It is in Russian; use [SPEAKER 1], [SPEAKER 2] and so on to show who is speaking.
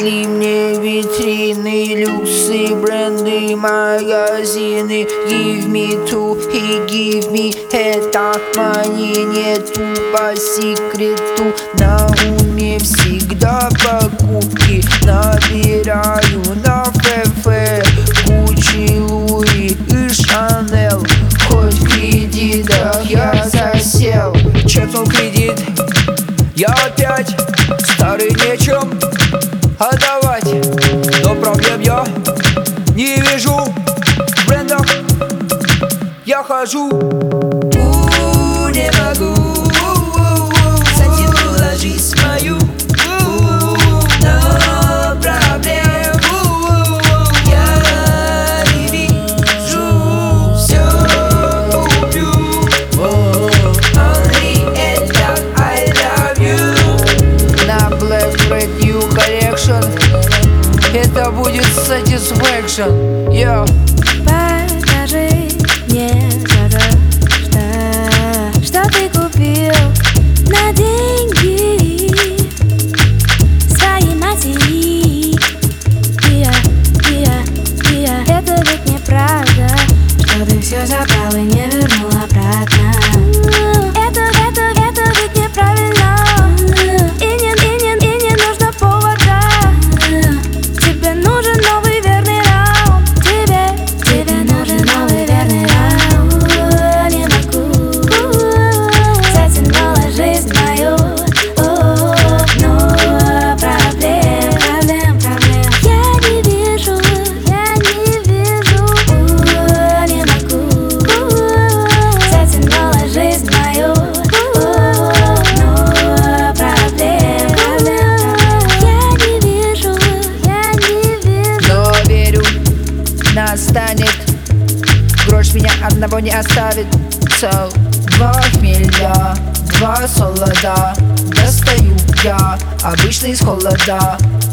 [SPEAKER 1] Принесли мне витрины, люксы, бренды, магазины. Give me two и give me это. Money нету по секрету. На уме всегда покупки. Набираю на ФФ Гуччи, Луи и Шанел. Хоть в кредитах я засел. Чекнул кредит, я опять старый нечем отдавать. Но проблем я не вижу. В брендах я хожу. Не могу. Затянула жизнь мою. Но проблем я не вижу. Все куплю. Only это I love you. На Black Red New Collection это будет satisfaction. Yo.
[SPEAKER 2] Покажи мне что ты купил на деньги своей матери. Это ведь неправда, что ты все забрал и не вернул обратно. Это ведь неправильно. И не нужно повода. Тебе нужен новый верный раунд. Тебе нужен новый верный раунд. Не могу. Затянула жизнь мою. Но проблем я не вижу. Не могу. Затянула жизнь мою. Но проблем я не вижу.
[SPEAKER 1] Но верю, настанет. Грош меня одного не оставит. Два хмеля, два солода. Достаю я обычно из холода.